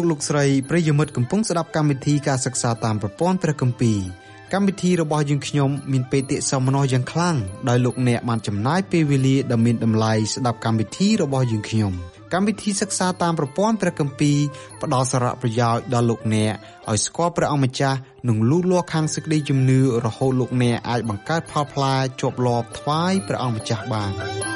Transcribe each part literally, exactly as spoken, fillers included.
លោកស្រីប្រិយមិត្តកំពុងស្ដាប់កម្មវិធីការសិក្សាតាមប្រព័ន្ធព្រះគម្ពីរកម្មវិធីរបស់យើងខ្ញុំមានបេតិសោមនស្សយ៉ាងខ្លាំងដោយលោកអ្នកបានចំណាយពេលវេលាដ៏មានតម្លៃស្ដាប់កម្មវិធីរបស់យើងខ្ញុំកម្មវិធីសិក្សាតាមប្រព័ន្ធព្រះគម្ពីរផ្ដល់សារៈប្រយោជន៍ដល់លោកអ្នកឲ្យស្គាល់ព្រះអង្គម្ចាស់និងលូតលាស់ខាងសេចក្តីជំនឿរហូតលោកអ្នកអាចបង្កើតផលផ្លែជាប់លាប់ថ្វាយព្រះអង្គម្ចាស់បាន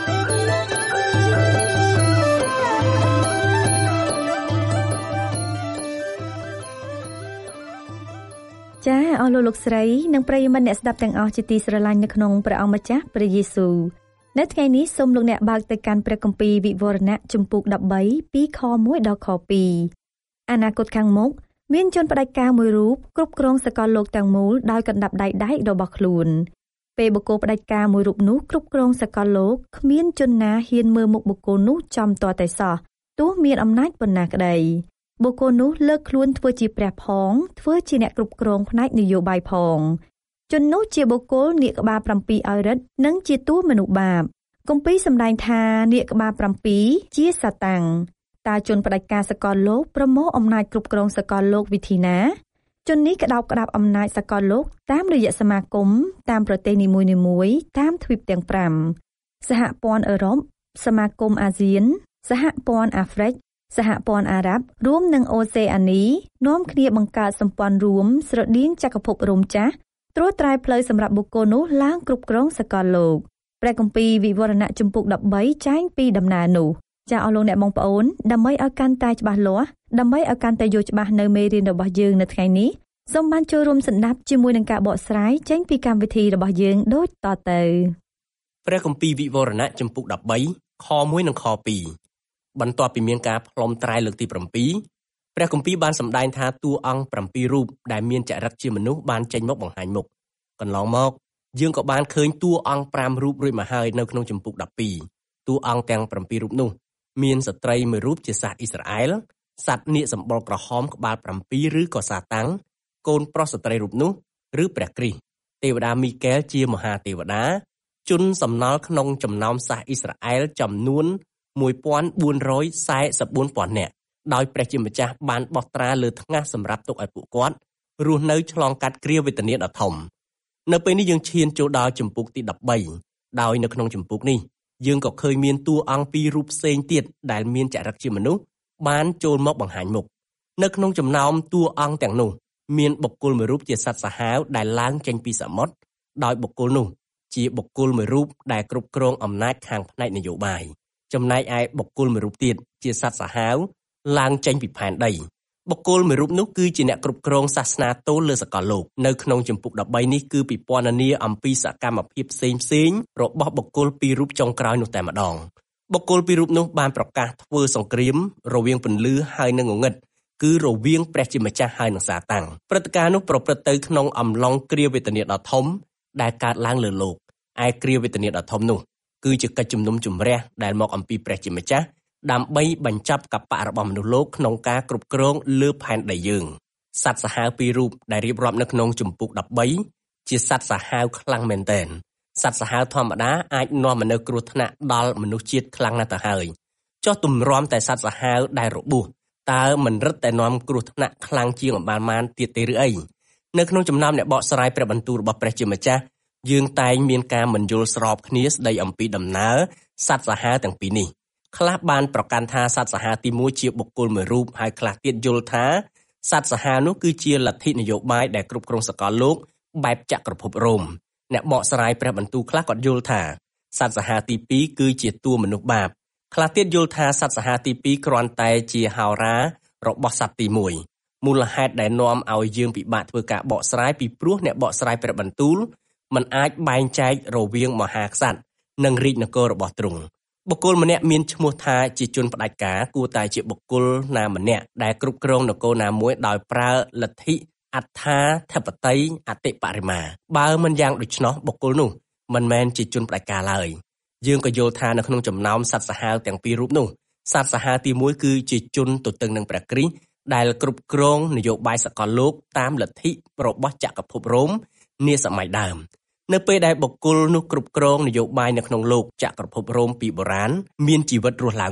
ចា៎អស់លោកលោកស្រីនិងប្រិយមិត្តអ្នកស្ដាប់ទាំងអស់ជាទីស្រឡាញ់នៅក្នុងព្រះអង្គម្ចាស់ព្រះយេស៊ូវនៅថ្ងៃនេះសូមលោកអ្នកបើកទៅកាន់ព្រះគម្ពីរវិវរណៈជំពូកដប់បីពីខមួយដល់ខពីរអនាគតខាងមុខមានជនផ្ដាច់ការមួយរូបគ្រប់គ្រងសកលលោកទាំងមូលដោយកណ្ដាប់ដៃដែករបស់ខ្លួនពេលបុគ្គលផ្ដាច់ការមួយរូបនោះគ្រប់គ្រងសកលលោកគ្មានជនណាហ៊ានមើលមុខបុគ្គលនោះចំទាល់តែសោះទោះមានអំណាចប៉ុណ្ណាក្ដីបុគ្គលនោះលើកខ្លួនធ្វើជាព្រះផងធ្វើជាអ្នកគ្រប់គ្រងផ្នែកនយោបាយផងជននោះជាបុគ្គលនាគក្បាលប្រាំពីរឲ្យរិទ្ធនិងជាតួមនុស្សបាបគម្ពីរសម្ដែងថានាគក្បាលប្រាំពីរជាសាតាំងតើជនផ្ដាច់ការសកលលោកប្រមូលអំណាចគ្រប់គ្រងសកលលោកវិធីណាជននេះក្តោបក្តាប់អំណាចសកលលោកតាមរយៈសមាគមតាមប្រទេសនីមួយៗតាមទ្វីបទាំងប្រាំសហព័ន្ធអឺរ៉ុបសមាគមអាស៊ានសហព័ន្ធអាហ្វ្រិកសហព័ន្ធអារ៉ាប់រួមនឹងអូសេអានីនាំគ្នាបង្កើតសម្ព័ន្ធរួមស្រដៀងចក្រភពរ៉ូមចាស់ត្រួតត្រាយផ្លូវសម្រាប់បុគ្គលនោះឡើងគ្រប់គ្រងសកលលោកព្រះគម្ពីរវិវរណៈជំពូកដប់បីចែងពីដំណើរនោះចាអស់លោកអ្នកបងប្អូនដើម្បីឲ្យកាន់តែច្បាស់លាស់ដើម្បីឲ្យកាន់តែយល់ច្បាស់នៅមេរៀនរបស់យើងនៅថ្ងៃនេះសូមបានចូលរួមស្ដាប់ជាមួយនឹងការបកស្រាយចេញពីកម្មវិធីរបស់យើងដូចតទៅព្រះគម្ពីរវិវរណៈជំពូកដប់បីខមួយនិងខពីរបន្ទាប់ពីមានការផ្លុំត្រាយលើកទីប្រាំពីរព្រះគម្ពីរបានសម្ដែងថាតួអង្គប្រាំពីររូបដែលមានចរិតជាមនុស្សបានចេញមកបង្ហាញមុខកន្លងមកយើងក៏បានឃើញតួអង្គប្រាំរូបរួចមកហើយនៅក្នុងជំពូកដប់ពីរតួអង្គទាំងប្រាំពីររូបនោះមានស្ត្រីមួយរូបជាសាសអ៊ីស្រាអែលសត្វនាគសម្បុរក្រហមក្បាលប្រាំពីរឬក៏សាតាំងកូនប្រុសស្ត្រីរូបនោះឬព្រះគ្រីស្ទទេវតាមីកែលជាមហាទេវតាជនសំណល់ក្នុងចំណោមសាសអ៊ីស្រាអែលចំនួនមួយពាន់បួនរយសែសិបបួនពាន់នាក់ដោយព្រះជាម្ចាស់បានបោះត្រាលើថ្ងាសសម្រាប់ទុកឲ្យពួកគាត់រស់នៅឆ្លងកាត់គ្រាវេទនាដ៏ធំនៅពេលនេះយើងឈានចូលដល់ជំពូកទីដប់បីដោយនៅក្នុងជំពូកនេះយើងក៏ឃើញមានតួអង្គពីររូបផ្សេងទៀតដែលមានចរិតជាមនុស្សបានចូលមកបង្ហាញមុខនៅក្នុងចំណោមតួអង្គទាំងនោះមានបុគ្គលមួយរូបជាសត្វសាហាវដែលឡើងចេញពីសមុទ្រដោយបុគ្គលនោះជាបុគ្គលមួយរូបដែលគ្រប់គ្រងអំណាចខាងផ្នែកនយោបាយចំណែកឯបុគ្គលមួយរូបទៀតជាសត្វសាហាវឡើងចេញពីផែនដីបុគ្គលមួយរូបនោះគឺជាអ្នកគ្រប់គ្រងសាសនាទោលលើសកលលោកនៅក្នុងជំពូកដប់បីនេះគឺពិពណ៌នាអំពីសកម្មភាពផ្សេងផ្សេងរបស់បុគ្គលពីររូបចុងក្រោយនោះតែម្ដងបុគ្គលពីររូបនោះបានប្រកាសធ្វើសង្គ្រាមរវាងពន្លឺហើយនិងងងឹតគឺរវាងព្រះជាម្ចាស់ហើយនិងសាតាំងព្រឹត្តិការណ៍នោះប្រព្រឹត្តទៅក្នុងអំឡុងគ្រាវេទនាដ៏ធំដែលកើតឡើងលើលោកឯគ្រាវេទនាដ៏ធំនោះគឺជាកិច្ចជំនុំជម្រះដែលមកអំពីព្រះជាម្ចាស់ដើម្បីបញ្ចប់កបៈរបស់មនុស្សលោកក្នុងការគ្រប់គ្រងលើផែនដីយើងសត្វសាហាវពីររូបដែលរៀបរាប់នៅក្នុងជំពូកដប់បីជាសត្វសាហាវខ្លាំងមែនទែនសត្វសាហាវធម្មតាអាចនាំមកនូវគ្រោះថ្នាក់ដល់មនុស្សជាតិខ្លាំងណាស់ទៅហើយចុះទម្រាំតែសត្វសាហាវដែលរបួសតើមិនរឹតតែនាំគ្រោះថ្នាក់ខ្លាំងជាងអំបានបានទៀតទេឬអីនៅក្នុងចំណោមអ្នកបកស្រាយព្រះបន្ទូលរបស់ព្រះជាម្ចាស់យើងតែងមានការមិនយល់ស្របគ្នាស្ដីអំពីដំណើរសត្វសាហាវទាំងពីរនេះខ្លះបានប្រកាន់ថាសត្វសាហាវទីមួយជាបុគ្គលមួយរូបហើយខ្លះទៀតយល់ថាសត្វសាហាវនោះគឺជាលទ្ធិនយោបាយដែលគ្រប់គ្រងសកលលោកបែបចក្រភពរ៉ូមអ្នកបកស្រាយព្រះបន្ទូលខ្លះក៏យល់ថាសត្វសាហាវទីពីរគឺជាតួមនុស្សបាបខ្លះទៀតយល់ថាសត្វសាហាវទីពីរគ្រាន់តែជាហោរារបស់សត្វទីមួយមូលហេតុដែលនាំឲ្យយើងពិបាកធ្វើការបកស្រាយពីព្រោះអ្នកបកស្រាយព្រះបន្ទូលมันអាចបែងចែករវាងមហាក្សត្រនិងរាជនគររបស់ទ្រង់បុគ្គលម្នាក់មានឈ្មោះថាជាជនផ្ដាច់ការគួរតែជាបុគ្គលណាម្នាក់ដែលគ្រប់គ្រងនគរណាមួយដោយប្រើលទ្ធិអត្ថាធិបតេយ្យអតិបរិមាបើមិនយ៉ាងដូច្នោះបុគ្គលនោះមិនមែនជាជនផ្ដាច់ការឡើយយើងក៏យល់ថានៅក្នុងចំណោមសត្វសាហាវទាំងពីររូបនោះសត្វសាហាវទីមួយគឺជាជនទទឹងនឹងព្រះគ្រីស្ទដែលគ្រប់គ្រងនយោបាយសកលលោកតាមលទ្ធិរបស់ចក្រភពរ៉ូមនាសម័យដើមនៅពេលដែលបុគ្គលនោះគ្រប់គ្រងនយោបាយនៅក្នុងលោកចក្រភពរ៉ូមពីបុរាណមានជីវិតរស់ឡើងវិញ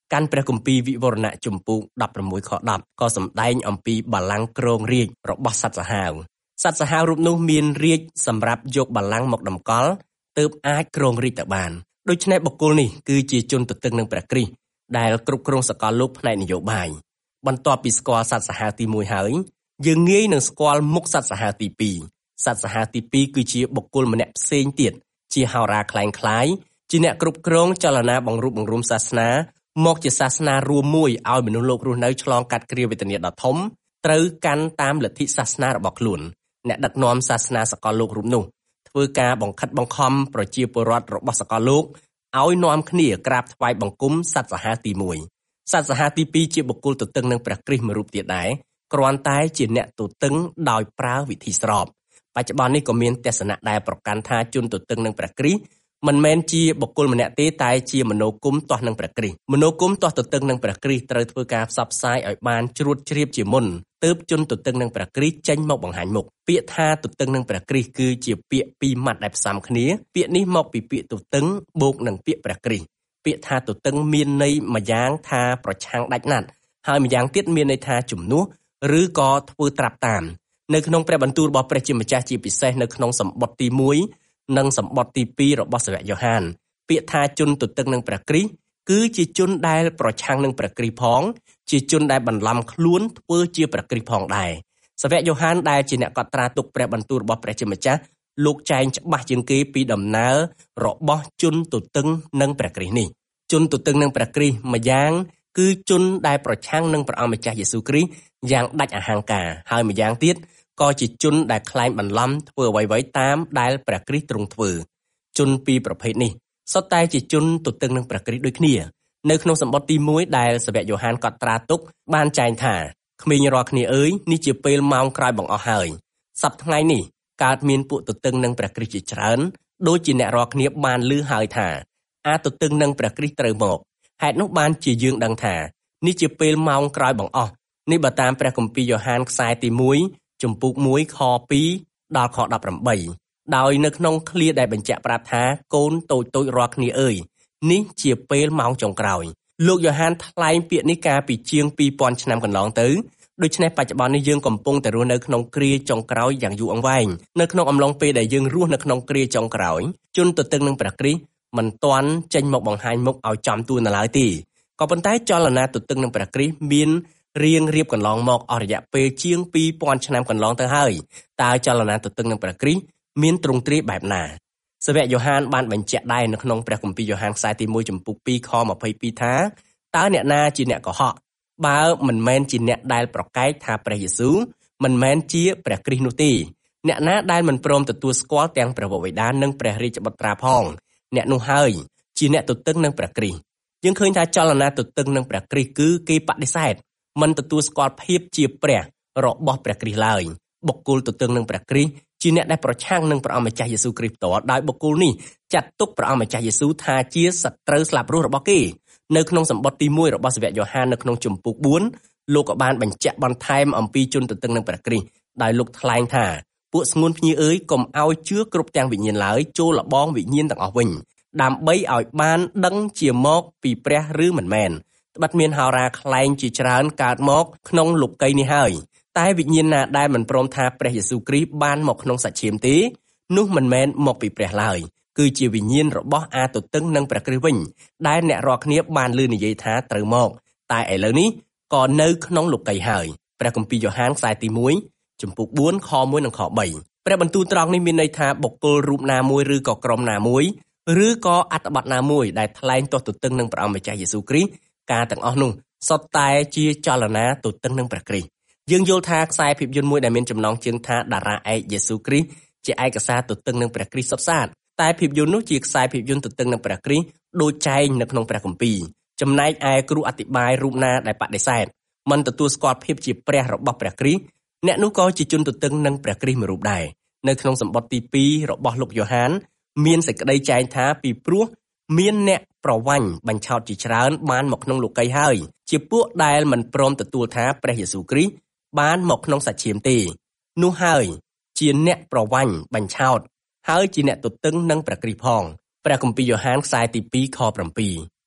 កាន់ព្រះគម្ពីរវិវរណៈជំពូកដប់ប្រាំមួយខដប់ក៏សម្ដែងអំពីបល្ល័ង្កគ្រងរាជ្យរបស់សត្វសាហាវសត្វសាហាវរូបនោះមានរាជ្យសម្រាប់យកបល្ល័ង្កមកតម្កល់ទើបអាចគ្រងរាជ្យទៅបានដូច្នេះបុគ្គលនេះគឺជាជនទទឹងនឹងព្រះគ្រីស្ទដែលគ្រប់គ្រងសកលលោកផ្នែកនយោបាយបន្ទាប់ពីស្គាល់សត្វសាហាវទីមួយហើយយើងងាយនឹងស្គាល់មុខសត្វសាហាវទីពីរសត្វសាហាវទីពីរគឺជាបុគ្គលម្នាក់ផ្សេងទៀតជាហោរាคล้ายคล้ายជាអ្នកគ្រប់គ្រងចលនាបង្រួបបង្រួមសាសនាមកជាសាសនារួមមួយឲ្យមនុស្សលោករស់នៅឆ្លងកាត់គ្រាវេទនាដ៏ធំត្រូវកាន់តាមលទ្ធិសាសនារបស់ខ្លួនអ្នកដឹកនាំសាសនាសកលលោករូបនោះធ្វើការបង្ខិតបង្ខំប្រជាពលរដ្ឋរបស់សកលលោកឲ្យនាំគ្នាក្រាបថ្វាយបង្គំសត្វសាហាវទីមួយសត្វសាហាវទីពីរជាបុគ្គលទទឹងនឹងព្រះគ្រីស្ទមួយរូបទៀតដែរគ្រាន់តែជាអ្នកទទឹងដោយប្រើវិធីស្របបច្ចុប្បន្ននេះក៏មានទស្សនៈដែលប្រកាន់ថាជនទទឹងនឹងព្រះគ្រីស្ទមិនមែនជាបុគ្គលម្នាក់ទេតែជាមនោគមទាស់នឹងព្រះគ្រីស្ទមនោគមទាស់ទទឹងនឹងព្រះគ្រីស្ទត្រូវធ្វើការផ្សព្វផ្សាយឲ្យបានជ្រួតជ្រាបជាមុនទើបជនទទឹងនឹងព្រះគ្រីស្ទចេញមកបង្ហាញមុខពាក្យថាទទឹងនឹងព្រះគ្រីស្ទគឺជាពាក្យពីរម៉ាត់ដែលផ្សំគ្នាពាក្យនេះមកពីពាក្យទទឹងបូកនឹងពាក្យព្រះគ្រីស្ទពាក្យថាទទឹងមានន័យមួយយ៉ាងថាប្រឆាំងដាច់ណាត់ហើយម្យ៉ាងទៀតមានន័យថាជំនួសឬក៏ធ្វើត្រាប់តាមនៅក្នុងព្រះបន្ទូលរបស់ព្រះជាម្ចាស់ជាពិសេសនៅក្នុងសម្បត្តិទីមួយនិងសម្បត្តិទីពីររបស់សាវកយ៉ូហានពាក្យថាជនទទឹងនឹងព្រះគ្រីស្ទគឺជាជនដែលប្រឆាំងនឹងព្រះគ្រីស្ទផងជាជនដែលបន្លំខ្លួនធ្វើជាព្រះគ្រីស្ទផងដែរសាវកយ៉ូហានដែលជាអ្នកកត់ត្រាទុកព្រះបន្ទូលរបស់ព្រះជាម្ចាស់លោកចែងច្បាស់ជាងគេពីដំណើររបស់ជនទទឹងនឹងព្រះគ្រីស្ទនេះជនទទឹងនឹងព្រះគ្រីស្ទម្យ៉ាងគឺជនដែលប្រឆាំងនឹងព្រះអង្គម្ចាស់យេស៊ូវគ្រីស្ទយ៉ាងដាច់អហង្ការហើយម្យ៉ាងទៀតក៏ជាជនដែលក្លែងបន្លំធ្វើអ្វីៗតាមដែលព្រះគ្រីស្ទទ្រង់ធ្វើជនពីរប្រភេទនេះសុទ្ធតែជាជនទទឹងនឹងព្រះគ្រីស្ទដូចគ្នានៅក្នុងសម្បត្តិទីមួយដែលសាវកយ៉ូហានកត់ត្រាទុកបានចែងថាក្មេងរាល់គ្នាអើយនេះជាពេលម៉ោងក្រោយបង្អស់ហើយសប្តាហ៍ថ្ងៃនេះកើតមានពួកទទឹងនឹងព្រះគ្រីស្ទជាច្រើនដូចជាអ្នករាល់គ្នាបានឮហើយថាអាទទឹងនឹងព្រះគ្រីស្ទត្រូវមកហេតុនោះបានជាយើងដឹងថានេះជាពេលម៉ោងក្រោយបង្អស់នេះបើតាមព្រះគម្ពីរយ៉ូហានខ្សែទីមួយជំពូកមួយខពីរដល់ខដប់ប្រាំបីដោយនៅក្នុងឃ្លាដែលបញ្ជាក់ប្រាប់ថាកូនតូចតូចរាល់គ្នាអើយនេះជាពេលម៉ោងចុងក្រោយលោកយ៉ូហានថ្លែងពាក្យនេះកាលពីជាងពីរពាន់ឆ្នាំកន្លងទៅដូច្នេះបច្ចុប្បន្ននេះយើងកំពុងតែរស់នៅក្នុងគ្រាចុងក្រោយយ៉ាងយូរអង្វែងនៅក្នុងអំឡុងពេលដែលយើងរស់នៅក្នុងគ្រាចុងក្រោយជនទទឹងនឹងព្រះគ្រីស្ទមិនទាន់ចេញមកបង្ហាញមុខឲ្យចំទួននៅឡើយទេក៏ប៉ុន្តែចលនាទទឹងនឹងព្រះគ្រីស្ទមានរៀងរៀបកន្លងមកអស់រយៈពេលជាងពីរពាន់ឆ្នាំកន្លងទៅហើយតើចលនាទទឹងនឹងព្រះគ្រីស្ទមានទ្រង់ទ្រាយបែបណាសាវកយ៉ូហានបានបញ្ជាក់ដែរនៅក្នុងព្រះគម្ពីរយ៉ូហានខ្សែទីមួយចំពុកពីរខម្ភៃពីរថាតើអ្នកណាជាអ្នកកុហកបើមិនមែនជាអ្នកដែលប្រកែកថាព្រះយេស៊ូវមិនមែនជាព្រះគ្រីស្ទនោះទេអ្នកណាដែលមិនព្រមទទួលស្គាល់ទាំងព្រះវរបិតានិងព្រះរាជបុត្រាផងអ្នកនោះហើយជាអ្នកទទឹងនឹងព្រះគ្រីស្ទយើងឃើញថាចលនាទទឹងនឹងព្រះគ្រីស្ទគឺគេបដិសេធមិនទទួលស្គាល់ភាពជាព្រះរបស់ព្រះគ្រីស្ទឡើយបុគ្គលទទឹងនឹងព្រះគ្រីស្ទជាអ្នកដែលប្រឆាំងនឹងព្រះអង្គម្ចាស់យេស៊ូវគ្រីស្ទផ្ទាល់ដោយបុគ្គលនេះចាត់ទុកព្រះអង្គម្ចាស់យេស៊ូវថាជាសត្រូវស្លាប់រស់របស់គេនៅក្នុងសម្បត្តិទីមួយរបស់សាវកយ៉ូហាននៅក្នុងជំពូកបួនលោកក៏បានបញ្ជាក់បន្ថែមអំពីជនទទឹងនឹងព្រះគ្រីស្ទដោយលោកថ្លែងថាពួកស្ងួនភ្ញៀវអើយកុំឲ្យជឿគ្រប់ទាំងវិញ្ញាណឡើយចូលលបងវិញ្ញាណទាំងអស់វិញដើម្បីឲ្យបានដឹងជាមកពីព្រះឬមិនមែនត្បិតមានហោរាក្លែងជាច្រើនកើតមកក្នុងលោកីយ៍នេះហើយតែវិញ្ញាណណាដែលមិនព្រមថាព្រះយេស៊ូវគ្រីស្ទបានមកក្នុងសាច់ឈាមទេនោះមិនមែនមកពីព្រះឡើយគឺជាវិញ្ញាណរបស់អាទទឹងនឹងព្រះគ្រីស្ទវិញដែលអ្នករាល់គ្នាបានឮនិយាយថាត្រូវមកតែឥឡូវនេះក៏នៅក្នុងលោកីយ៍ហើយព្រះគម្ពីរយ៉ូហានខ្សែទីមួយជំពូកបួនខមួយនិងខបីព្រះបន្ទូលត្រង់នេះមានន័យថាបុគ្គលរូបណាមួយឬក៏ក្រុមណាមួយឬក៏អត្ថបទណាមួយដែលថ្លែងទាស់ទទឹងនឹងព្រះអង្គម្ចាស់យេស៊ូវគ្រីស្ទការទាំងអស់នោះសុទ្ធតែជាចលនាទទឹងនឹងព្រះគ្រីស្ទយើងយល់ថាខ្សែភាពយន្តមួយដែលមានចំណងជើងថាតារាឯកយេស៊ូវគ្រីស្ទជាឯកសារទទឹងនឹងព្រះគ្រីស្ទសុទ្ធសាធតែភាពយន្តនោះជាខ្សែភាពយន្តទទឹងនឹងព្រះគ្រីស្ទដូចចែងនៅក្នុងព្រះគម្ពីរចំណែកឯគ្រូអធិប្បាយរូបណាដែលបដិសេធមិនទទួលស្គាល់ភាពជាព្រះរបស់ព្រះគ្រីស្ទអ្នកនោះក៏ជាជនទទឹងនឹងព្រះគ្រីស្ទមួយរូបដែរនៅក្នុងសម្បត្តិទីពីររបស់លោកយ៉ូហានមានសេចក្តីចែងថាពីព្រោះមានអ្នកប្រវាញ់បញ្ឆោតជាច្រើនបានមកក្នុងលោកីយ៍ហើយជាពួកដែលមិនព្រមទទួលថាព្រះយេស៊ូវគ្រីស្ទបានមកក្នុងសាច់ឈាមទេនោះហើយជាអ្នកប្រវាញ់បញ្ឆោតហើយជាអ្នកទទឹងនឹងព្រះគ្រីស្ទផងព្រះគម្ពីរយ៉ូហានខ្សែទីពីរខប្រាំពីរ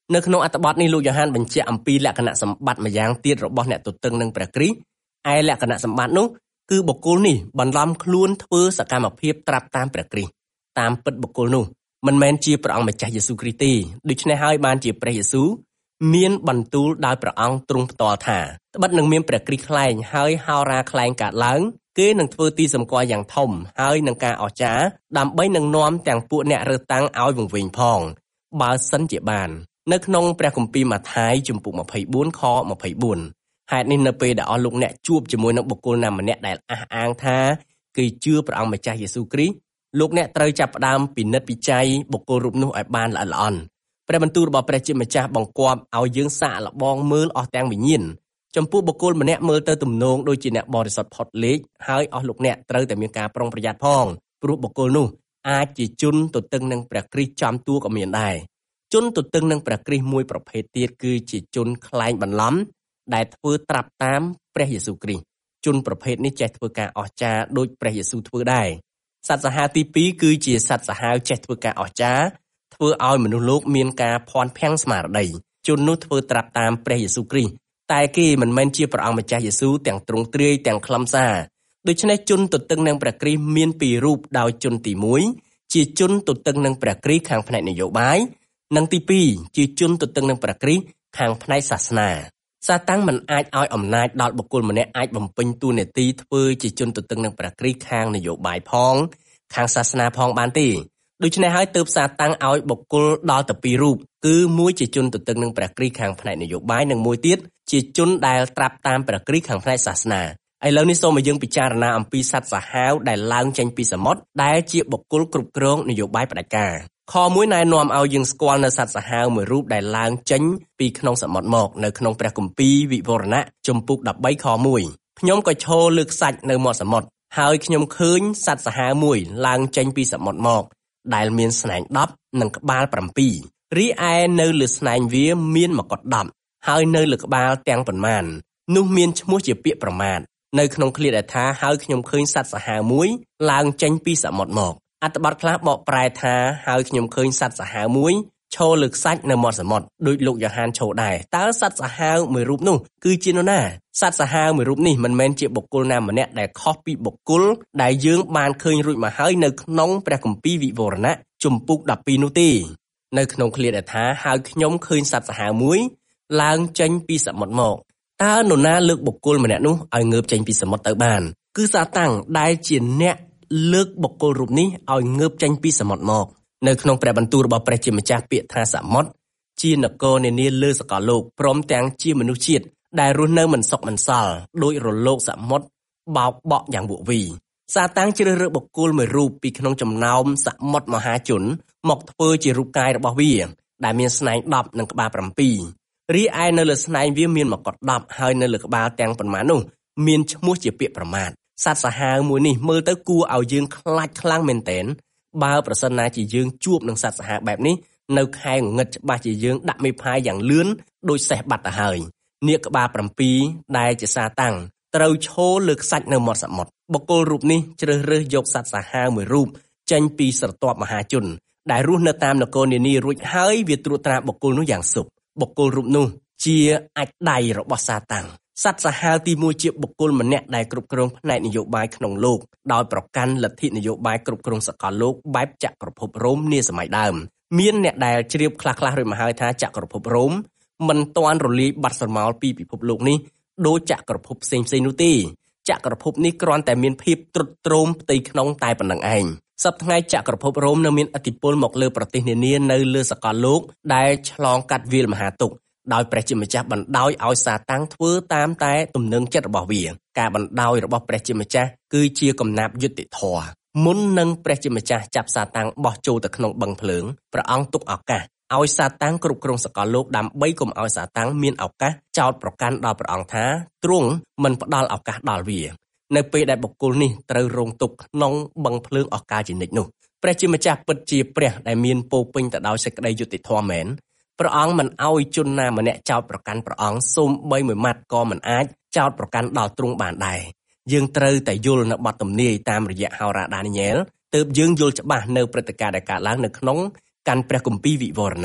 នៅក្នុងអត្ថបទនេះលោកយ៉ូហានបញ្ជាក់អំពីលក្ខណៈសម្បត្តិម្យ៉ាងទៀតរបស់អ្នកទទឹងនឹងព្រះគ្រីស្ទឯលក្ខណៈសម្បត្តិនោះគឺបុគ្គលនេះបន្លំខ្លួនធ្វើសកម្មភាពត្រាប់តាមព្រះគ្រីស្ទតាមពិតបុគ្គលនោះមិនមែនជាព្រះអង្គម្ចាស់យេស៊ូវគ្រីស្ទទេដូច្នេះហើយបានជាព្រះយេស៊ូវមានបន្ទូលដោយព្រះអង្គទ្រង់ផ្ទាល់ថាត្បិតនឹងមានព្រះគ្រីស្ទខ្លែងហើយហោរាខ្លែងកើតឡើងគេនឹងធ្វើទីសម្គាល់យ៉ាងធំហើយនឹងការអស្ចារ្យដើម្បីនឹងនាំទាំងពួកអ្នករើសតាំងឲ្យវង្វេងផងបើសិនជាបាននៅក្នុងព្រះគម្ពីរម៉ាថាយជំពូកម្ភៃបួនខម្ភៃបួនហេតុនេះនៅពេលដែលអស់លោកអ្នកជួបជាមួយនឹងបុគ្គលណាម្នាក់ដែលអះអាងថាគេជឿព្រះអង្គម្ចាស់យេស៊ូវគ្រីស្ទលោកអ្នកត្រូវចាប់ផ្ដើមពិនិត្យពិច័យបុគ្គលរូបនោះឲ្យបានល្អិតល្អន់ព្រះបន្ទូលរបស់ព្រះជាម្ចាស់បង្គាប់ឲ្យយើងសាកល្បងមើលអស់ទាំងវិញ្ញាណចំពោះបុគ្គលម្នាក់មើលទៅទំនងដូចជាអ្នកបរិសុទ្ធផុតលេខហើយអស់លោកអ្នកត្រូវតែមានការប្រុងប្រយ័ត្នផងព្រោះបុគ្គលនោះអាចជាជនទទឹងនឹងព្រះគ្រីស្ទចំតួក៏មានដែរជនទទឹងនឹងព្រះគ្រីស្ទមួយប្រភេទទៀតគឺជាជនខ្លែងបន្លំដែលធ្វើត្រាប់តាមព្រះយេស៊ូវគ្រីស្ទជនប្រភេទនេះចេះធ្វើការអស្ចារ្យដូចព្រះយេស៊ូវធ្វើដែរសត្វសាហាវទីពីរគឺជាសត្វសាហាវចេះធ្វើការអស្ចារ្យធ្វើឲ្យមនុស្សលោកមានការភ័ន្តភាំងស្មារតីជននោះធ្វើត្រាប់តាមព្រះយេស៊ូវគ្រីស្ទតែគេមិនមែនជាព្រះអង្គម្ចាស់យេស៊ូវទាំងទ្រង់ទ្រាយទាំងខ្លឹមសារដូច្នេះជនទទឹងនឹងព្រះគ្រីស្ទមានពីររូបដោយជនទីមួយជាជនទទឹងនឹងព្រះគ្រីស្ទខាងផ្នែកនយោបាយនិងទីពីរជាជនទទឹងនឹងព្រះគ្រីស្ទខាងផ្នែកសាសនាសាតាំងមិនអាចឲ្យអំណាចដល់បុគ្គលម្នាក់អាចបំពេញតួនាទីធ្វើជាជនទទឹងនឹងព្រះគ្រីស្ទខាងនយោបាយផងខាងសាសនាផងបានទេដូច្នេះហើយទើបសាតាំងឲ្យបុគ្គលដល់ទៅពីររូបគឺមួយជាជនទទឹងនឹងព្រះគ្រីស្ទខាងផ្នែកនយោបាយនិងមួយទៀតជាជនដែលត្រាប់តាមព្រះគ្រីស្ទខាងផ្នែកសាសនាឥឡូវនេះសូមឲ្យយើងពិចារណាអំពីសត្វសាហាវដែលឡើងចេញពីសមុទ្រដែលជាបុគ្គលគ្រប់គ្រងនយោបាយផ្ដាច់ការខមួយណែនាំឲ្យយើងស្គាល់នៅសត្វសាហាវមួយរូបដែលឡើងចេញពីក្នុងសមុទ្រមកនៅក្នុងព្រះគម្ពីរវិវរណៈជំពូកដប់បីខមួយខ្ញុំក៏ឈរលើខ្សាច់នៅមាត់សមុទ្រហើយខ្ញុំឃើញសត្វសាហាវមួយឡើងចេញពីសមុទ្រមកដែលមានស្នែងដប់និងក្បាលប្រាំពីររីឯនៅលើស្នែងវាមានមកុដដប់ហើយនៅលើក្បាលទាំងប៉ុន្មាននោះមានឈ្មោះជាពាក្យប្រមាថនៅក្នុងឃ្លាដែលថាហើយខ្ញុំឃើញសត្វសាហាវមួយឡើងចេញពីសមុទ្រមកអត្ថបទខ្លះបកប្រែថាហើយខ្ញុំឃើញសត្វសាហាវមួយឈរលើខ្សាច់នៅមាត់សមុទ្រដោយលោកយ៉ូហានឈរដែរតើសត្វសាហាវមួយរូបនោះគឺជានរណាសត្វសាហាវមួយរូបនេះមិនមែនជាបុគ្គលណាម្នាក់ដែលខុសពីបុគ្គលដែលយើងបានឃើញរួចមកហើយនៅក្នុងព្រះគម្ពីរវិវរណៈជំពូកដប់ពីរនោះទេនៅក្នុងឃ្លាដែលថាហើយខ្ញុំឃើញសត្វសាហាវមួយឡើងចេញពីសមុទ្រមកតើនរណាលើកបុគ្គលម្នាក់នោះឲ្យងើបចេញពីសមុទ្រទៅបានគឺសាតាំងដែលជាអ្នកលើកបុគ្គលរូបនេះឲ្យងើបចេញពីសមុទ្រមកនៅក្នុងព្រះបន្ទូលរបស់ព្រះជាម្ចាស់ពាក្យថាសមុទ្រជានគរនានាលើសកលលោកព្រមទាំងជាមនុស្សជាតិដែលរស់នៅមិនសុខមិនសល់ដោយរលកសមុទ្របោកបក់យ៉ាងវក់វីសាតាំងជ្រើសរើសបុគ្គលមួយរូបពីក្នុងចំណោមសមុទ្រមហាជនមកធ្វើជារូបកាយរបស់វាដែលមានស្នែងដប់និងក្បាលប្រាំពីររីឯនៅលើស្នែងវាមានមកុដដប់ហើយនៅលើក្បាលទាំងប៉ុន្មាននោះមានឈ្មោះជាពាក្យប្រមាថសត្វសាហាវមួយនេះមើលទៅគួរឲ្យយើងខ្លាចខ្លាំងមែនទែនបើប្រសិនណាជាយើងជួបនឹងសត្វសាហាវបែបនេះនៅខែងងឹតច្បាស់ជាយើងដាក់មេផាយយ៉ាងលឿនដូចសេះបាត់ទៅហើយនាគក្បាលប្រាំពីរដែលជាសាតាំងត្រូវឈរលើខ្សាច់នៅមាត់សមុទ្របុគ្គលរូបនេះជ្រើសរើសយកសត្វសាហាវមួយរូបចេញពីស្រទាប់មហាជនដែលរស់នៅតាមនគរនានារួចហើយវាត្រួតត្រាបុគ្គលនោះយ៉ាងសុខបុគ្គលរូបនោះជាអាចដៃរបស់សាតាំងសត្វសាហាវទីមួយជាបុគ្គលម្នាក់ដែលគ្រប់គ្រងផ្នែកនយោបាយក្នុងលោកដោយប្រកាន់លទ្ធិនយោបាយគ្រប់គ្រងសកលលោកបែបចក្រភពរ៉ូមនាសម័យដើមមានអ្នកដែលជ្រាបខ្លះៗរួចមកហើយថាចក្រភពរ៉ូមមិនទាន់រលាយបាត់ស្រមោលពីពិភពលោកនេះដោយចក្រភពផ្សេងៗនោះទេចក្រភពនេះគ្រាន់តែមានភាពទ្រុឌទ្រោមផ្ទៃក្នុងតែប៉ុណ្្នឹងឯងសប្តាហ៍ថ្ងៃចក្រភពរ៉ូមនៅមានឥទ្ធិពលមកលើប្រទេសនានានៅលើសកលលោកដែលឆ្លងកាត់វាលមហាទុក្ខដោយព្រះជាម្ចាស់បណ្ដោយឲ្យសាតាំងធ្វើតាមតែទំនឹងចិត្តរបស់វាការបណ្ដោយរបស់ព្រះជាម្ចាស់គឺជាកំណាព្យយុត្តិធម៌មុននឹងព្រះជាម្ចាស់ចាប់សាតាំងបោះចូលទៅក្នុងបឹងភ្លើងព្រះអង្គទុកឱកាសឲ្យសាតាំងគ្រប់គ្រងសកលលោកដើម្បីកុំឲ្យសាតាំងមានឱកាសចោទប្រកាន់ដល់ព្រះអង្គថាទ្រង់មិនផ្ដល់ឱកាសដល់វានៅពេលដែលបុគ្គលនេះត្រូវរងទុក្ខក្នុងបឹងភ្លើងអកាលជានិច្ចនោះព្រះជាម្ចាស់ពិតជាព្រះដែលមានពោពេញទៅដោយសេចក្តីយុត្តិធម៌មែនព្រះអង្គមិនអោយជនណាម្នាក់ចោទប្រកាន់ព្រះអង្គសូម្បីមួយម៉ាត់ក៏មិនអាចចោទប្រកាន់ដល់ទ្រង់បានដែរយើងត្រូវតែយល់នៅបទទំនាយតាមរយៈហោរាដានីយ៉ែលទើបយើងយល់ច្បាស់នៅព្រឹត្តិការណ៍ដែលកើតឡើងនៅក្នុងកាន់ព្រះគម្ពីរវិវរណៈ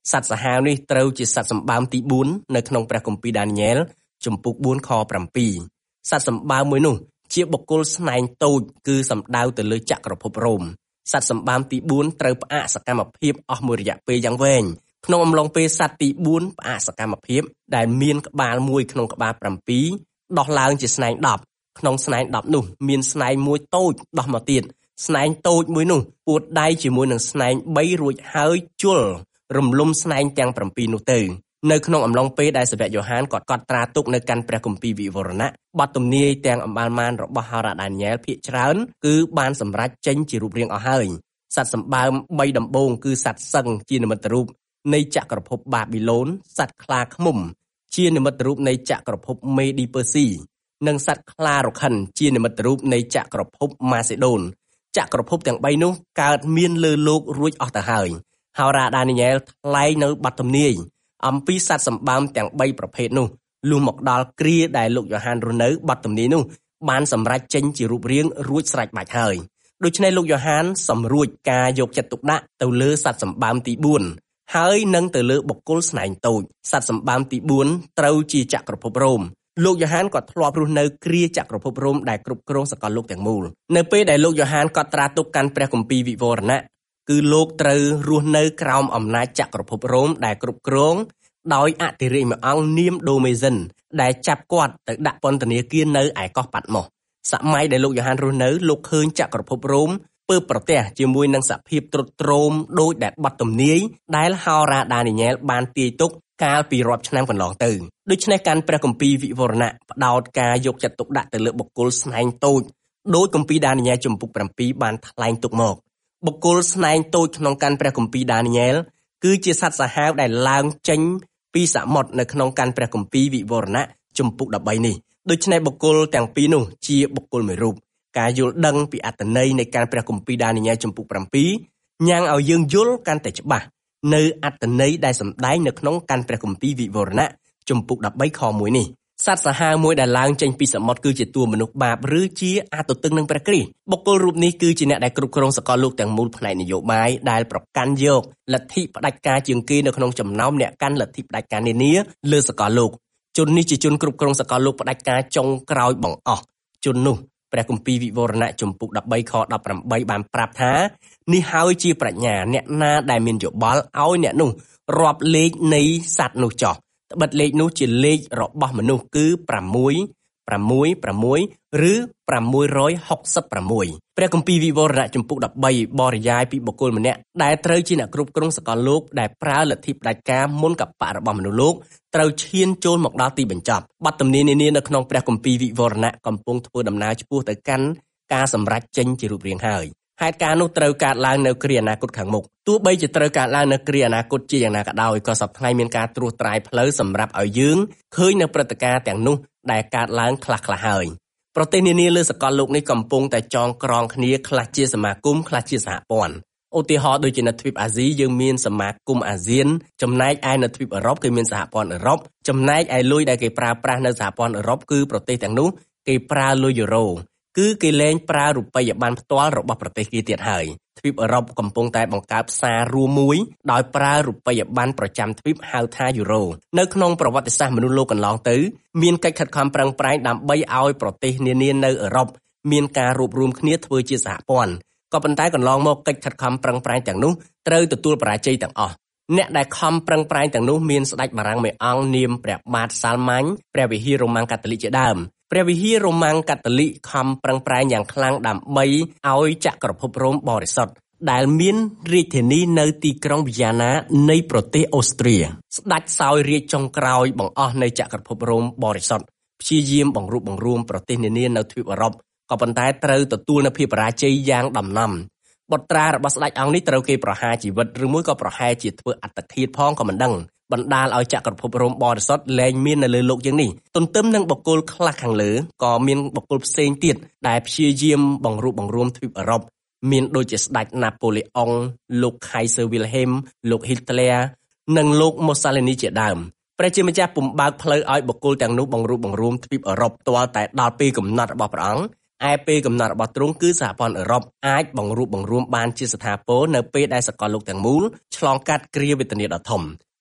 សត្វសាហាវនេះត្រូវជាសត្វសម្បើមទីបួននៅក្នុងព្រះគម្ពីរដានីយ៉ែលជំពូកបួនខ7សត្វសម្បើមមួយនោះជាបុគ្គលស្នែងតូចគឺសំដៅទៅលើចក្រភពរ៉ូមសត្វសម្បើមទីបួនត្រូវផ្អាកសកម្មភាពអស់មួយរយៈពេលយ៉ាងវែងក្នុងអំឡុងពេលសត្វទីបួនផ្អាកសកម្មភាពដែលមានក្បាលមួយក្នុងក្បាល7ដោះឡើងជាស្នែងដប់ក្នុងស្នែងដប់នោះមានស្នែងមួយតូចដោះមកទៀតស្នែងតូចមួយនោះពួតដៃជាមួយនឹងស្នែង3រួចហើយជល់រំលំស្នែងទាំង7នោះទៅនៅក្នុងអំឡុងពេលដែលសាវកយ៉ូហានគាត់កត់ត្រាទុកនៅកាន់ព្រះគម្ពីរវិវរណៈបទទំនាយទាំងអម្បាលម៉ានរបស់ហោរ៉ាដានីយ៉ែលភាគច្រើនគឺបានសម្រេចចេញជារូបរាងអស់ហើយសត្វសម្បើម3ដំបូងគឺសត្វសឹងជានិមិត្តរូបនៃចក្រភពបាប៊ីឡូនសត្វខ្លាឃ្មុំជានិមិត្តរូបនៃចក្រភពមេឌីពើស៊ីនិងសត្វខ្លារខិនជានិមិត្តរូបនៃចក្រភពម៉ាសេដូនចក្រភពទាំង3នោះកើតមានលើលោករួចអស់ទៅហើយហោរ៉ាដានីយ៉ែលថ្លែងនៅបទទំនាយអំពីសត្វសម្បើមទាំង3ប្រភេទនោះលុះមកដល់គ្រាដែលលោកយ៉ូហានរស់នៅបទទំនាយនោះបានសម្រេចចេញជារូបរាងរួចស្រេចបាច់ហើយដូច្នេះលោកយ៉ូហានសម្រួចការយកចិត្តទុកដាក់ទៅលើសត្វសម្បើមទីបួនហើយនឹងទៅលើបុគ្គលស្នែងតូចសត្វសម្បើមទីបួនត្រូវជាចក្រភពរ៉ូមលោកយ៉ូហានក៏ធ្លាប់រស់នៅគ្រាចក្រភពរ៉ូមដែលគ្រប់គ្រងសកលលោកទាំងមូលនៅពេលដែលលោកយ៉ូហានកត់ត្រាទុកកាន់ព្រះគម្ពីរវិវរណៈគឺលោកត្រូវរស់នៅក្រោមអំណាចចក្រភពរ៉ូមដែលគ្រប់គ្រងដោយអធិរាជមួយអង្គនាមដូមេសិនដែលចាប់គាត់ទៅដាក់ពន្ធនាគារនៅឯកោះប៉ាត់ម៉ូសសម័យដែលលោកយ៉ូហានរស់នៅលោកឃើញចក្រភពរ៉ូមពើប្រទះជាមួយនឹងសភាពទ្រុឌទ្រោមដោយដែលបទទំនាយដែលហោរ៉ាដានីយ៉ែលបានទាយទុកកាលពីរាប់ឆ្នាំកន្លងទៅដូច្នេះកាន់ព្រះគម្ពីរវិវរណៈផ្ដោតការយកចិត្តទុកដាក់ទៅលើបុគ្គលស្នែងតូចដោយគម្ពីរដានីយ៉ែលជំពូក7បានថ្លែងទុកមកបុគ្គលស្នែងតូចក្នុងកាន់ព្រះគម្ពីរដានីយ៉ែលគឺជាសត្វសាហាវដែលឡើងចេញពីសមុទ្រនៅក្នុងកាន់ព្រះគម្ពីរវិវរណៈជំពូក13នេះដូច្នេះបុគ្គលទាំងពីរនោះជាបុគ្គលមួយរូបការយល់ដឹងពីអត្ថន័យនៃកាន់ព្រះគម្ពីរដានីយ៉ែលជំពូក7ញ៉ាំងឲ្យយើងយល់កាន់តែច្បាស់នៅអត្ថន័យដែលសម្ដែងនៅក្នុងកាន់ព្រះគម្ពីរវិវរណៈជំពូក13ខ1នេះសត្វសាហាវមួយដែលឡើងចេញពីសមុទ្រគឺជាតួមនុស្សបាបឬជាអទទឹងនឹងព្រះគ្រីស្ទបុគ្គលរូបនេះគឺជាអ្នកដែលគ្រប់គ្រងសកលលោកទាំងមូលផ្នែកនយោបាយដែលប្រកាន់យកលទ្ធិផ្ដាច់ការជាងគេនៅក្នុងចំណោមអ្នកកាន់លទ្ធិផ្ដាច់ការនានាលើសកលលោកជននេះជាជនគ្រប់គ្រងសកលលោកផ្ដាច់ការចុងក្រោយបង្អស់ជននោះព្រះគម្ពីរវិវរណៈជំពូក13ខ18បានប្រាប់ថានេះហើយជាប្រាជ្ញាអ្នកណាដែលមានយោបល់ឲ្យអ្នកនោះរាប់លេខនៃសត្វនោះចោះត្បិតលេខនោះជាលេខរបស់មនុស្សគឺ6 6 6ឬ666ព្រះគម្ពីរវិវរណៈជំពូក13បរិយាយពីបុគ្គលម្នាក់ដែលត្រូវជាអ្នកគ្រប់គ្រងសកលលោកដែលប្រើលទ្ធិផ្ដាច់ការមុនកបៈរបស់មនុស្សលោកត្រូវឈានចូលមកដល់ទីបញ្ចប់បទទំនាយនានានៅក្នុងព្រះគម្ពីរវិវរណៈកំពុងធ្វើដំណើរឆ្ពោះទៅកាន់ការសម្រេចចេញជារូបរាងហើយហេតុការណ៍នោះត្រូវកើតឡើងនៅគ្រាអនាគតខាងមុខទោះបីជាត្រូវកើតឡើងនៅគ្រាអនាគតជាយ៉ាងណាក៏ដោយក៏សព្វថ្ងៃមានការត្រួសត្រាយផ្លូវសម្រាប់ឲ្យយើងឃើញនៅព្រឹត្តិការណ៍ទាំងនោះដែលកើតឡើងខ្លះៗហើយប្រទេសនានាលើសកលលោកនេះកំពុងតែចងក្រងគ្នាខ្លះជាសមាគមខ្លះជាសហព័ន្ធឧទាហរណ៍ដូចជានៅទ្វីបអាស៊ីយើងមានសមាគមអាស៊ានចំណែកឯនៅទ្វីបអឺរ៉ុបគេមានសហព័ន្ធអឺរ៉ុបចំណែកឯលុយដែលគេប្រើប្រាស់នៅសហព័ន្ធអឺរ៉ុបគឺប្រទេសទាំងនោះគេប្រើលុយយូរ៉ូគឺគេលែងប្រើរូបិយប័ណ្ណផ្ទាល់របស់ប្រទេសគេទៀតហើយទ្វីបអឺរ៉ុបកំពុងតែបង្កើតផ្សាររួមមួយដោយប្រើរូបិយប័ណ្ណប្រចាំទ្វីបហៅថាយូរ៉ូនៅក្នុងប្រវត្តិសាស្ត្រមនុស្សលោកកន្លងទៅមានកិច្ចខិតខំប្រឹងប្រែងដើម្បីឲ្យប្រទេសនានានៅអឺរ៉ុបមានការរួបរวมគ្នាធ្វើជាសហព័ន្ធក៏ប៉ុន្តែកន្លងមកកិច្ចខិតខំប្រឹងប្រែងទាំងនោះត្រូវទទួលបរាជ័យទាំងអស់អ្នកដែលខំប្រឹងប្រែងទាំងនោះមានស្ដេចបារាំងមួយអង្គនាមព្រះបាទសាល់ម៉ាញ់ព្រះវិហាររ៉ូម៉ាំងកាតូលិកជាដើមព្រះវិហាររ៉ូម៉ាំងកាតូលិកខំប្រឹងប្រែងយ៉ាងខ្លាំងដើម្បីឲ្យចក្រភពរ៉ូមបរិសុទ្ធដែលមានរាជធានីនៅទីក្រុងវីយ៉ាណានៃប្រទេសអូស្ត្រាស្ដេចសោយរាជចុងក្រោយបង្អស់នៃចក្រភពរ៉ូមបរិសុទ្ធព្យាយាមបង្រួបបង្រួមប្រទេសនានានៅទ្វីបអឺរ៉ុបក៏ប៉ុន្តែត្រូវទទួលនូវភាពបរាជ័យយ៉ាងដំណំបុត្រារបស់ស្ដេចអង្គនេះត្រូវគេប្រហារជីវិតឬមួយក៏ប្រហែលជាធ្វើអត្តឃាតផងក៏មិនដឹងបណ្ដាលឲ្យចក្រភពរ៉ូមបរិសុទ្ធលែងមាននៅលើលោកយ៉ាងនេះទន្ទឹមនឹងបុគ្គលខ្លះខាងលើក៏មានបុគ្គលផ្សេងទៀតដែលព្យាយាមបង្រួបបង្រួមទ្វីបអឺរ៉ុបមានដូចជាស្ដេចណាប៉ូឡេអុងលោកខៃសឺវីលហេមលោកហ៊ីតលែរនិងលោកម៉ូសាឡេនីជាដើមព្រះជាម្ចាស់ពុំបើកផ្លូវឲ្យបុគ្គលទាំងនោះបង្រួបបង្រួមទ្វីបអឺរ៉ុបទាល់តែដល់ពេលកំណត់របស់ព្រះអង្គឯពេលកំណត់របស់ទ្រង់គឺសហព័ន្ធអឺរ៉ុបអាចបង្រួបបង្រួមបានជាស្ថាពរនៅពេលដែលសកលលោកទាំងមូលឆ្លងកាត់គ្រាវេទនាដ៏ធំ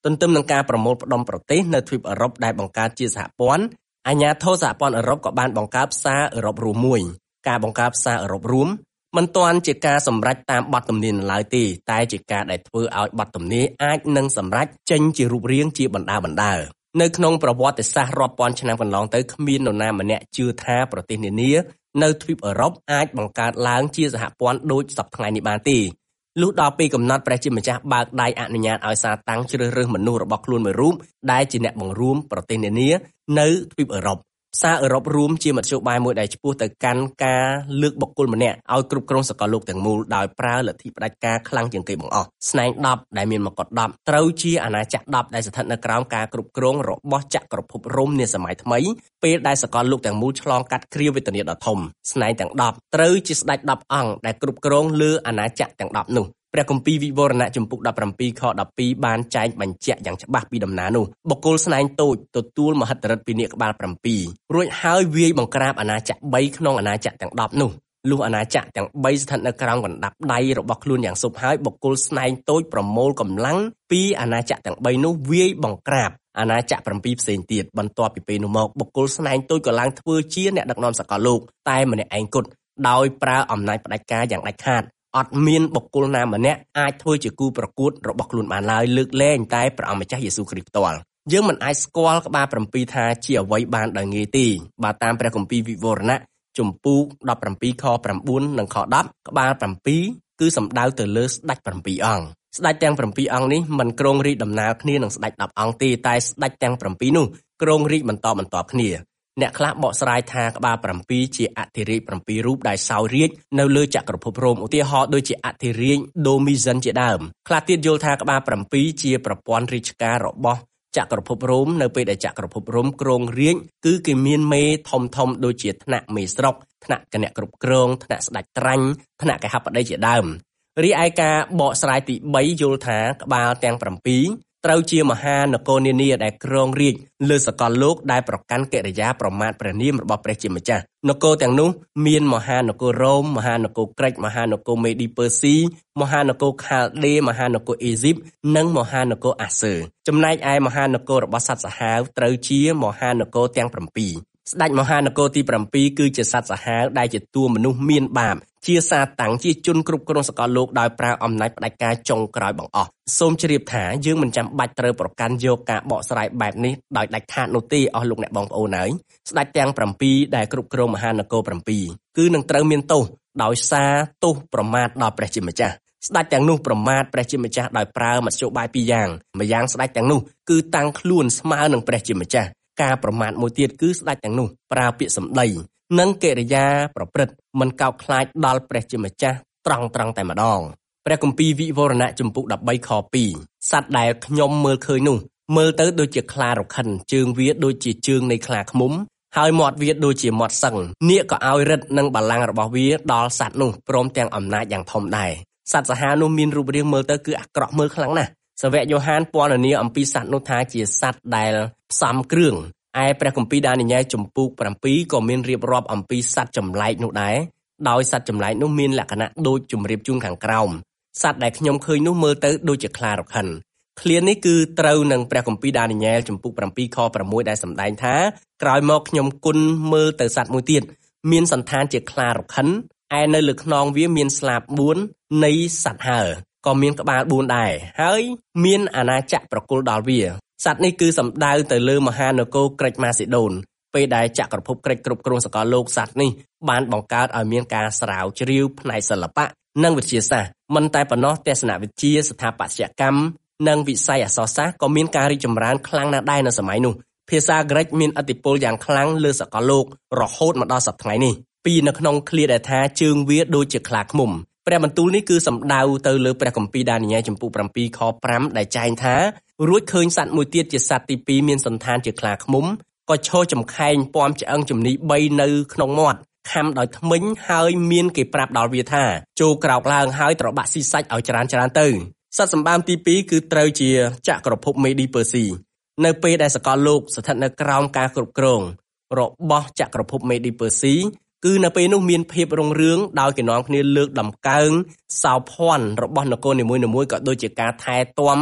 ទន្ទឹមនឹងការប្រមូលផ្ដុំប្រទេសនៅទ្វីបអឺរ៉ុបដែលបង្កើតជាសហព័ន្ធអាជ្ញាធរសហព័ន្ធអឺរ៉ុបក៏បានបង្កើតផ្សារអឺរ៉ុបរួមមួយការបង្កើតផ្សារអឺរ៉ុបរួមមិនទាន់ជាការសម្រេចតាមបទទំនាយឡើយទេតែជាការដែលធ្វើឲ្យបទទំនាយអាចនឹងសម្រេចចេញជារូបរាងជាបណ្ដាបណ្ដានៅក្នុងប្រវត្តិសាស្ត្ររាប់ពាន់ឆ្នាំកន្លងទៅគ្មាននរណាម្នាក់ជឿថាប្រទេសនានានៅទ្វីបអឺរ៉ុបអាចបង្កើតឡើងជាសហព័ន្ធដូចសពថ្ងៃនេះបានទេលុះដល់ពេលកំណត់ព្រះជាម្ចាស់បើកដៃអនុញ្ញាតឲ្យសាតាំងជ្រើសរើសមនុស្សរបស់ខ្លួនមួយរូបដែលជាអ្នកបង្រួមប្រទេសនានានៅទ្វីបអឺរ៉ុបផ្សារអឺរ៉ុបរួមជាមធ្យោបាយមួយដែលឆ្ពោះទៅកាន់ការលើកបុគ្គលម្នាក់ឲ្យគ្រប់គ្រងសកលលោកទាំងមូលដោយប្រើលទ្ធិផ្ដាច់ការខ្លាំងជាងគេបង្អស់ស្នែងដប់ដែលមានមកុដដប់ត្រូវជាអាណាចក្រដប់ដែលស្ថិតនៅក្រោមការគ្រប់គ្រងរបស់ចក្រភពរ៉ូមនាសម័យថ្មីពេលដែលសកលលោកទាំងមូលឆ្លងកាត់គ្រាវេទនាដ៏ធំស្នែងទាំងដប់ត្រូវជាស្ដេចដប់អង្គដែលគ្រប់គ្រងលើអាណាចក្រទាំងដប់នោះព្រះគម្ពីរវិវរណៈជំពូកដប់ប្រាំពីរខដប់ពីរបានចែងបញ្ជាក់យ៉ាងច្បាស់ពីដំណើរនោះបុគ្គលស្នែងតូចទទួលមហិទ្ធិឫទ្ធិពីនាគក្បាលប្រាំពីររួចហើយវាយបង្ក្រាបអាណាចក្របីក្នុងអាណាចក្រទាំងដប់នោះលុះអាណាចក្រទាំងបីស្ថិតនៅក្រោមកណ្ដាប់ដៃរបស់ខ្លួនយ៉ាងសុបហើយបុគ្គលស្នែងតូចប្រមូលកម្លាំងពីអាណាចក្រទាំងបីនោះវាយបង្ក្រាបអាណាចក្រប្រាំពីរផ្សេងទៀតបន្ទាប់ពីពេលនោះមកបុគ្គលស្នែងតូចក៏ឡើងធ្វើជាអ្នកដឹកនាំសកលលោកតែម្នាក់ឯងគត់ដោយប្រើអំណាចផ្ដាច់ការយ៉ាងដាច់ខាតអត់មានបុគ្គលណាម្នាក់អាចធ្វើជាគូប្រកួតរបស់ខ្លួនបានឡើយលើកលែងតែព្រះអង្គម្ចាស់យេស៊ូវគ្រីស្ទផ្ទាល់យើងមិនអាចស្គាល់ក្បាលប្រាំពីរថាជាអ្វីបានដោយងាយទេបើតាមព្រះគម្ពីរវិវរណៈជំពូកដប់ប្រាំពីរខប្រាំបួននិងខដប់ក្បាលប្រាំពីរគឺសំដៅទៅលើស្ដេចប្រាំពីរអង្គស្ដេចទាំងប្រាំពីរអង្គនេះមិនគ្រងរាជ្យដំណើរគ្នានឹងស្ដេចដប់អង្គទេតែស្ដេចទាំងប្រាំពីរនោះគ្រងរាជ្យបន្តបន្តគ្នាអ្នកខ្លះបកស្រាយថាក្បាលប្រាំពីរជាអធិរាជប្រាំពីររូបដែលសោយរាជ្យនៅលើចក្រភពរ៉ូមឧទាហរណ៍ដូចជាអធិរាជដូមីសិនជាដើមខ្លះទៀតយល់ថាក្បាលប្រាំពីរជាប្រព័ន្ធរាជការរបស់ចក្រភពរ៉ូមនៅពេលដែលចក្រភពរ៉ូមគ្រងរាជ្យគឺគេមានមេធំធំដូចជាថ្នាក់មេស្រុកថ្នាក់គណៈគ្រប់គ្រងថ្នាក់ស្ដេចត្រាញ់ថ្នាក់កេហបតីជាដើមរីឯការបកស្រាយទីបីយល់ថាក្បាលទាំងប្រាំពីរត្រូវជាមហានគរនានាដែលគ្រងរាជ្យលើសកលលោកដែលប្រកាន់កិរិយាប្រមាថព្រះនាមរបស់ព្រះជាម្ចាស់នគរទាំងនោះមានមហានគររ៉ូមមហានគរក្រិចមហានគរមេឌីពឺស៊ីមហានគរខាល់ដេមហានគរអេស៊ីបនិងមហានគរអាសឺចំណែកឯមហានគររបស់សត្វសាហាវត្រូវជាមហានគរទាំងប្រាំពីរស្ដេចមហានគរទីប្រាំពីរគឺជាសត្វសាហាវដែលជាតួមនុស្សមានបាបជាសាតាំងជាជនគ្រប់គ្រងសកលលោកដោយប្រើអំណាចផ្ដាច់ការចុងក្រោយបង្អស់សូមជ្រាបថាយើងមិនចាំបាច់ត្រូវប្រកាន់យកការបកស្រាយបែបនេះដោយដាច់ខាតនោះទេអស់លោកអ្នកបងប្អូនហើយស្ដេចទាំងប្រាំពីរដែលគ្រប់គ្រងមហានគរប្រាំពីរគឺនឹងត្រូវមានទោសដោយសារទោសប្រមាថដល់ព្រះជាម្ចាស់ស្ដេចទាំងនោះប្រមាថព្រះជាម្ចាស់ដោយប្រើមធ្យោបាយពីរយ៉ាងម្យ៉ាងស្ដេចទាំងនោះគឺតាំងខ្លួនស្មើនឹងព្រះជាម្ចាស់ការប្រមាថមួយទៀតគឺស្ដេចទាំងនោះប្រើពាក្យសម្ដីនិងកិរិយាប្រព្រឹត្តមិនកោតខ្លាចដល់ព្រះជាម្ចាស់ត្រង់ត្រង់តែម្ដងព្រះគម្ពីរវិវរណៈជំពូកដប់បីខពីរសត្វដែលខ្ញុំមើលឃើញនោះមើលទៅដូចជាខ្លារខិនជើងវាដូចជាជើងនៃខ្លាឃ្មុំហើយមាត់វាដូចជាមាត់សឹងនាគក៏ឲ្យរិទ្ធនឹងបល្ល័ង្ករបស់វាដល់សត្វនោះព្រមទាំងអំណាចយ៉ាងធំដែរសត្វសាហាវនោះមានរូបរាងមើលទៅគឺអាក្រក់មើលខ្លាំងណាស់សាវកយ៉ូហានពណ៌នាអំពីសត្វនោះថាជាសត្វដែលផ្សំគ្រឿងឯព្រះគម្ពីរដានីញ៉ែលជំពូកប្រាំពីរក៏មានរៀបរាប់អំពីសត្វចម្លែកនោះដែរដោយសត្វចម្លែកនោះមានលក្ខណៈដូចជម្រាបជូនខាងក្រោមសត្វដែលខ្ញុំឃើញនោះមើលទៅដូចជាខ្លារខិនឃ្លានេះគឺត្រូវនឹងព្រះគម្ពីរដានីញ៉ែលជំពូកប្រាំពីរខប្រាំមួយដែលសម្ដែងថាក្រោយមកខ្ញុំគុណមើលទៅសត្វមួយទៀតមានសន្តានជាខ្លារខិនឯនៅលើខ្នងវាមានស្លាបបួននៃសត្វហើរក៏មានក្បាលបួនដែរហើយមានអាណាចក្រប្រគល់ដល់វាសត្វនេះគឺសំដៅទៅលើមហានគរក្រិចម៉ាស៊ីដូនពេលដែលចក្រភពក្រិចគ្រប់គ្រងសកលលោកសត្វនេះបានបង្កើតឲ្យមានការស្រាវជ្រាវផ្នែកសិល្បៈនិងវិទ្យាសាស្ត្រមិនតែប៉ុណ្ណោះទស្សនវិជ្ជាស្ថាបត្យកម្មនិងវិស័យអក្សរសាស្ត្រក៏មានការរីកចម្រើនខ្លាំងណាស់ដែរនៅសម័យនោះភាសាក្រិចមានឥទ្ធិពលយ៉ាងខ្លាំងលើសកលលោករហូតមកដល់សព្វថ្ងៃនេះពីនៅក្នុងឃ្លាដែលថាជើងវាដូចជាខ្លាឃ្មុំព្រះបន្ទូលនេះគឺសំដៅទៅលើព្រះគម្ពីរដានីញ៉ែលជំពូកប្រាំពីរខប្រាំដែលចែងថារួចឃើញសត្វមួយទៀតជាសត្វទីពីរមានសន្តានជាខ្លាឃ្មុំក៏ឈរចំខែងពំឆ្អឹងជំនីបីនៅក្នុងមាត់ខំដោយធ្មេញហើយមានគេប្រាប់ដល់វាថាចូលក្រោកឡើងហើយត្របាក់ស៊ីសាច់ឲ្យច្រើនច្រើនទៅសត្វសម្បើមទីពីរគឺត្រូវជាចក្រភពមេឌីពឺស៊ីនៅពេលដែលសកលលោកស្ថិតនៅក្រោមការគ្រប់គ្រងរបស់ចក្រភពមេឌីពឺស៊ីគឺនៅពេលនោះមានភាពរុងរឿងដោយគេនាំគ្នាលើកដំកើងសោភ័ណ្ឌរបស់នគរនីមួយៗក៏ដូចជាការថែទាំ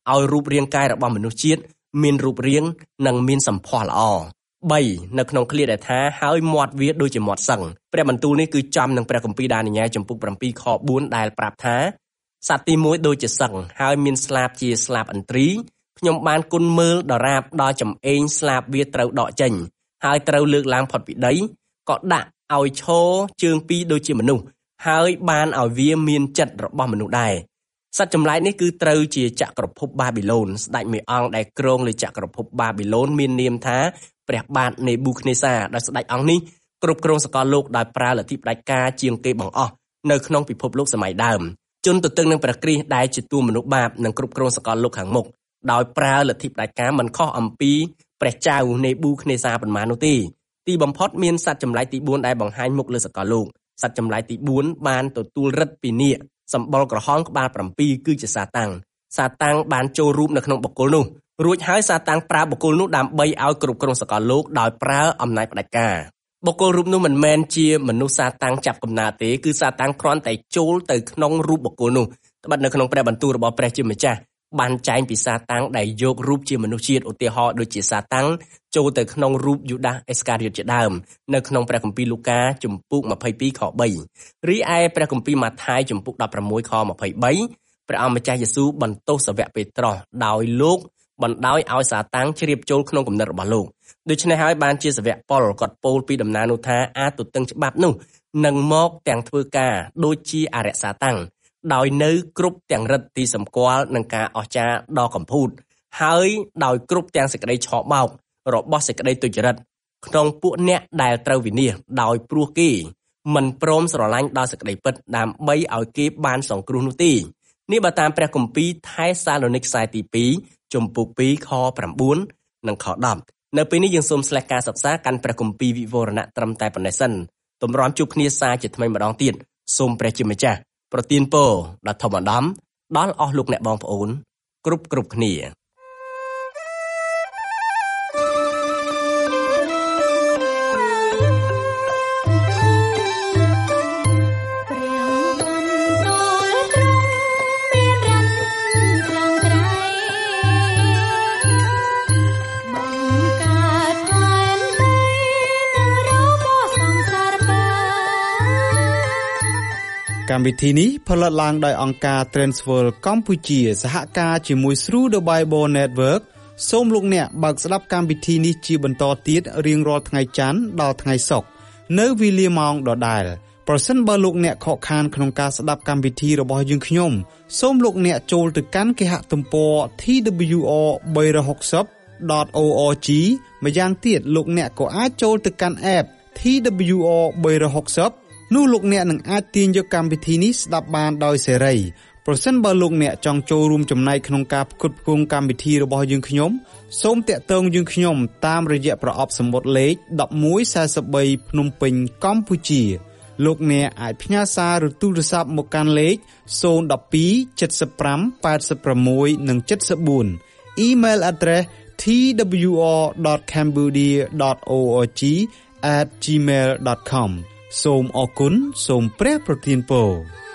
ឲ្យរូបរាងកាយរបស់មនុស្សជាតិមានរូបរាងនិងមានសម្ផស្សល្អបីនៅក្នុងឃ្លាដែលថាហើយមាត់វាដូចជាមាត់សឹងព្រះបន្ទូលនេះគឺចំនឹងព្រះគម្ពីរដានីយ៉ែលចំពុក7ខ4ដែលប្រាប់ថាសត្វទីមួយដូចជាសឹងហើយមានស្លាបជាស្លាបឥន្ទ្រីខ្ញុំបានគុណមើលដរាបដល់ចំអេងស្លាបវាត្រូវដកចេញហើយត្រូវលើកឡើងផុតពីដីក៏ដាក់ឲ្យឈរជើងពីរដូចជាមនុស្សហើយបានឲ្យវាមានចិត្តរបស់មនុស្សដែរសត្វចម្លែកនេះគឺត្រូវជាចក្រភពបាប៊ីឡូនស្ដេចមេអង្គដែលគ្រងលើចក្រភពបាប៊ីឡូនមាននាមថាព្រះបាទនេប៊ូខនេសាដោយស្ដេចអង្គនេះគ្រប់គ្រងសកលលោកដោយប្រើលទ្ធិផ្ដាច់ការជាងគេបង្អស់នៅក្នុងពិភពលោកសម័យដើមជនទទឹងនឹងព្រះគ្រីស្ទដែលជាតួមនុស្សបាបនិងគ្រប់គ្រងសកលលោកខាងមុខដោយប្រើលទ្ធិផ្ដាច់ការមិនខុសអំពីព្រះចៅនេប៊ូខនេសាប៉ុន្មាននោះទេទីបំផុតមានសត្វចម្លែកទី4ដែលបង្ហាញមុខលើសកលលោកសត្វចម្លែកទី4បានទទួលឫទ្ធិពីនាគសម្បុរក្រហមក្បាល7គឺជាសាតាំងសាតាំងបានចូលរូបនៅក្នុងបុគ្គលនោះរួចហើយសាតាំងប្រើបុគ្គលនោះដើម្បីឲ្យគ្រប់គ្រងសកលលោកដោយប្រើអំណាចផ្ដាច់ការបុគ្គលរូបនោះមិនមែនជាមនុស្សសាតាំងចាប់កំណើតទេគឺសាតាំងគ្រាន់តែចូលទៅក្នុងរូបបុគ្គលនោះត្បិតនៅក្នុងព្រះបន្ទូលរបស់ព្រះជាម្ចាស់បានចែងពីសាតាំងដែលយករូបជាមនុស្សជាតិឧទាហរណ៍ដូចជាសាតាំងចូលទៅក្នុងរូបយូដាសអេសការីយ៉ូតជាដើមនៅក្នុងព្រះគម្ពីរលូកាជំពូក22ខ3រីឯព្រះគម្ពីរម៉ាថាយជំពូក16ខ23ព្រះអង្គម្ចាស់យេស៊ូវបន្ទោសសាវកពេត្រុសដោយលោកបណ្ដោយឲ្យសាតាំងជ្រាបចូលក្នុងគំនិតរបស់លោកដូច្នេះហើយបានជាសាវកប៉ុលគាត់ពោលពីដំណើរនោះថាអាចទទឹងច្បាប់នោះនឹងមកទាំងធ្វើការដូចជាអរិយសាតាំងដោយនៅគ្រប់ទាំងរិទ្ធិសម្គាល់នឹងការអស្ចារ្យដ៏កំពូតហើយដោយគ្រប់ទាំងសេចក្តីឆោបបោករបស់សេចក្តីទុច្ចរិតក្នុងពួកអ្នកដែលត្រូវវិនាសដោយព្រោះគេមិនព្រមស្រឡាញ់ដល់សេចក្តីពិតដើម្បីឲ្យគេបានសង្គ្រោះនោះទេនេះបើតាមព្រះគម្ពីរថេសាឡូនីកខ្សែទី2ជំពូក2ខ9និងខ10នៅពេលនេះយើងសូមស្លេះការសិក្សាកាន់ព្រះគម្ពីរវិវរណៈត្រឹមតែប៉ុណ្ណេះសិនទម្រាំជួបគ្នាសាជាថ្មីម្ដងទៀតសូមព្រះជាម្ចាស់ប្រទានពរដល់ធម្មដំដល់អស់លោកអ្នកបងប្អូនគ្រប់គ្រប់គ្នាកម្មវិធីនេះផលិតឡើងដោយអង្គការ Transworld កម្ពុជាសហការជាមួយ Through the Bible Network សូមលោកអ្នកបើកស្ដាប់កម្មវិធីនេះជាបន្តទៀតរៀងរាល់ថ្ងៃច័ន្ទដល់ថ្ងៃសុក្រនៅវេលាម៉ោងដដែលប្រសិនបើលោកអ្នកខកខានក្នុងការស្ដាប់កម្មវិធីរបស់យើងខ្ញុំសូមលោកអ្នកចូលទៅកាន់គេហទំព័រ t w r three sixty dot org ម្យ៉ាងទៀតលោកអ្នកក៏អាចចូលទៅកាន់ app ที ดับเบิลยู อาร์ three sixtyនោះលោកអ្នកនឹងអាចទាញយកកម្មវិធីនេះស្ដាប់បានដោយសេរីប្រសិនបើលោកអ្នកចង់ចូលរួមចំណែកក្នុងការផ្គត់ផ្គង់កម្មវិធីរបស់យើងខ្ញុំសូមតាក់ទងយើងខ្ញុំតាមរយៈប្រអប់សំបុត្រលេខone one four threeភ្នំពេញកម្ពុជាលោកអ្នកអាចផ្ញើសារឬទូរស័ព្ទមកកាន់លេខzero one two seven five eight sixនិងseven four Email address t w r dot cambodia dot org at gmail dot com សូមអរគុណសូមព្រះប្រទានពរ